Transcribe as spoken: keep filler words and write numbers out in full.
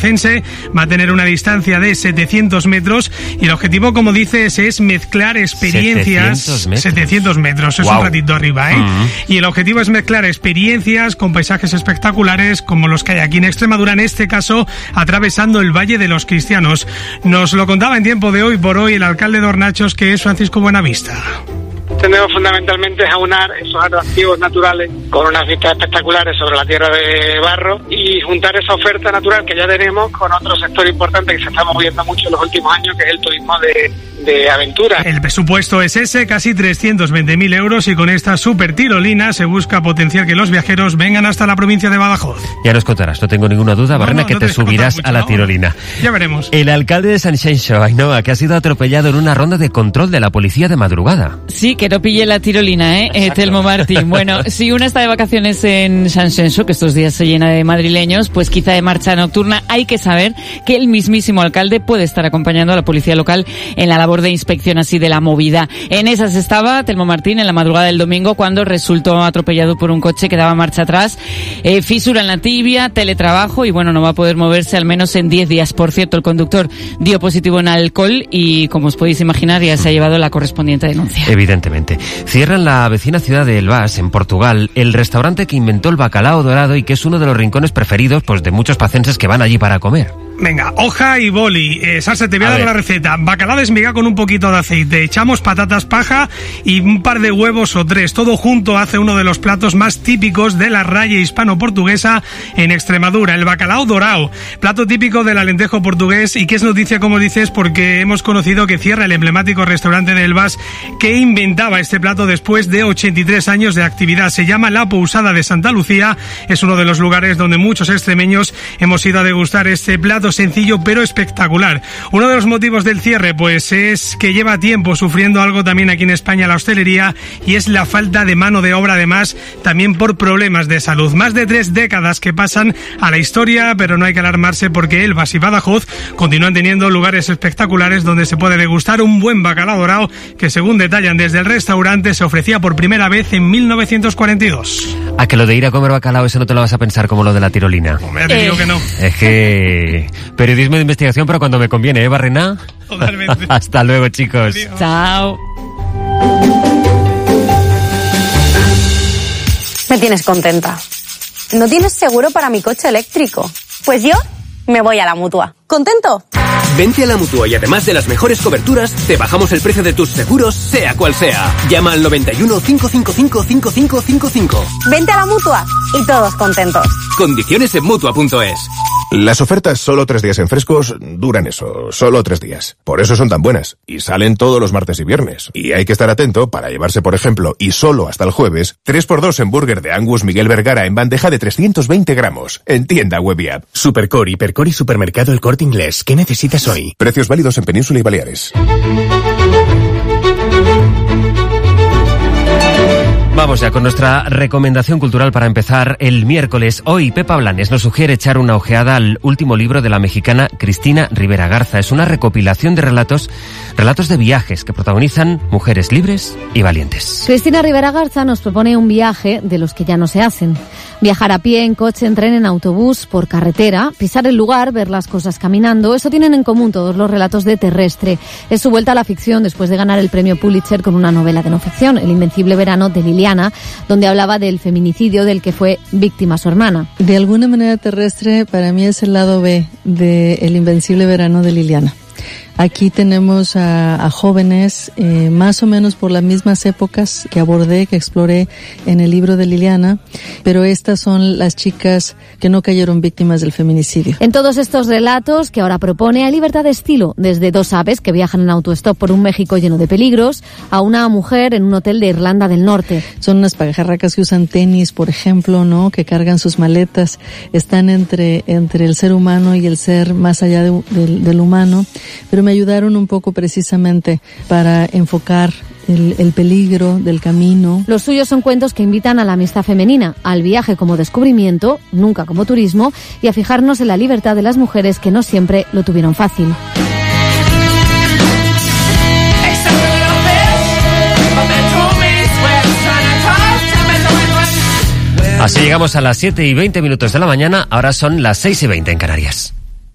placense, va a tener una distancia de setecientos metros y el objetivo, como dices, es mezclar experiencias... setecientos metros. setecientos metros, es wow. Un ratito arriba, ¿eh? Uh-huh. Y el objetivo es mezclar experiencias con paisajes espectaculares como los que hay aquí en Extremadura, en este caso atravesando el Valle de los Cristianos. Nos lo contaba en Tiempo de Hoy por Hoy el alcalde de Hornachos, que es Francisco Buenavista. Tenemos fundamentalmente a aunar esos atractivos naturales con unas vistas espectaculares sobre la tierra de barro y juntar esa oferta natural que ya tenemos con otro sector importante que se está moviendo mucho en los últimos años, que es el turismo de, de aventura. El presupuesto es ese, casi trescientos veinte mil euros, y con esta super tirolina se busca potenciar que los viajeros vengan hasta la provincia de Badajoz. Ya nos contarás, no tengo ninguna duda, Barrena, no, no, que no te, te subirás mucho, a la ¿no? tirolina. Ya veremos. El alcalde de Sanxenxo, Ainhoa, que ha sido atropellado en una ronda de control de la policía de madrugada. Sí, que no pille la tirolina, ¿eh? eh Telmo Martín. Bueno, si una está de vacaciones en Sanxenxo, que estos días se llena de madrileños, pues quizá de marcha nocturna, hay que saber que el mismísimo alcalde puede estar acompañando a la policía local en la labor de inspección así de la movida. En esas estaba Telmo Martín en la madrugada del domingo cuando resultó atropellado por un coche que daba marcha atrás, eh, fisura en la tibia, teletrabajo y bueno, no va a poder moverse al menos en diez días. Por cierto, el conductor dio positivo en alcohol y, como os podéis imaginar, ya se ha llevado la correspondiente denuncia. Evidentemente. Cierra en la vecina ciudad de Elvas, en Portugal, el restaurante que inventó el bacalao dorado y que es uno de los rincones preferidos pues de muchos pacenses que van allí para comer. Venga, hoja y boli. Eh, Salsa, te voy a, a dar ver. la receta. Bacalao desmigado con un poquito de aceite. Echamos patatas paja y un par de huevos o tres. Todo junto hace uno de los platos más típicos de la raya hispano-portuguesa en Extremadura. El bacalao dorado. Plato típico del alentejo portugués y que es noticia, como dices, porque hemos conocido que cierra el emblemático restaurante de Elvas que inventaba este plato después de ochenta y tres años de actividad. Se llama La Pousada de Santa Lucía. Es uno de los lugares donde muchos extremeños hemos ido a degustar este plato sencillo pero espectacular. Uno de los motivos del cierre pues es que lleva tiempo sufriendo algo también aquí en España la hostelería, y es la falta de mano de obra, además también por problemas de salud. Más de tres décadas que pasan a la historia, pero no hay que alarmarse porque Elvas y Badajoz continúan teniendo lugares espectaculares donde se puede degustar un buen bacalao dorado que, según detallan desde el restaurante, se ofrecía por primera vez en mil novecientos cuarenta y dos. A que lo de ir a comer bacalao, eso no te lo vas a pensar como lo de la tirolina. Hombre, ya te digo eh. que no. Es que periodismo de investigación, pero cuando me conviene, ¿eh, Barrena? Totalmente. Hasta luego, chicos. Adiós. Chao. Me tienes contenta. ¿No tienes seguro para mi coche eléctrico? Pues yo me voy a la Mutua. ¿Contento? Vente a la Mutua y además de las mejores coberturas, te bajamos el precio de tus seguros, sea cual sea. Llama al noventa y uno, cinco cinco cinco, cinco cinco cinco cinco. Vente a la Mutua y todos contentos. Condiciones en Mutua punto es. Las ofertas solo tres días en Frescos duran eso, solo tres días. Por eso son tan buenas. Y salen todos los martes y viernes. Y hay que estar atento para llevarse, por ejemplo, y solo hasta el jueves, tres por dos en burger de Angus Miguel Vergara en bandeja de trescientos veinte gramos. En tienda web y app. Supercore, Hipercore y Supermercado El Corte Inglés. ¿Qué necesitas hoy? Precios válidos en Península y Baleares. Vamos ya con nuestra recomendación cultural para empezar el miércoles. Hoy Pepa Blanes nos sugiere echar una ojeada al último libro de la mexicana Cristina Rivera Garza. Es una recopilación de relatos, relatos de viajes que protagonizan mujeres libres y valientes. Cristina Rivera Garza nos propone un viaje de los que ya no se hacen. Viajar a pie, en coche, en tren, en autobús, por carretera, pisar el lugar, ver las cosas caminando. Eso tienen en común todos los relatos de Terrestre. Es su vuelta a la ficción después de ganar el premio Pulitzer con una novela de no ficción, El invencible verano de Liliana, donde hablaba del feminicidio del que fue víctima su hermana. De alguna manera, Terrestre para mí es el lado B de El invencible verano de Liliana. Aquí tenemos a, a jóvenes eh, más o menos por las mismas épocas que abordé, que exploré en el libro de Liliana, pero estas son las chicas que no cayeron víctimas del feminicidio. En todos estos relatos que ahora propone hay libertad de estilo, desde dos aves que viajan en autostop por un México lleno de peligros, a una mujer en un hotel de Irlanda del Norte. Son unas pajarracas que usan tenis, por ejemplo, ¿no? Que cargan sus maletas, están entre, entre el ser humano y el ser más allá de, de, del humano, pero me ayudaron un poco precisamente para enfocar el, el peligro del camino. Los suyos son cuentos que invitan a la amistad femenina, al viaje como descubrimiento, nunca como turismo, y a fijarnos en la libertad de las mujeres que no siempre lo tuvieron fácil. Así llegamos a las siete y veinte minutos de la mañana, ahora son las seis y veinte en Canarias.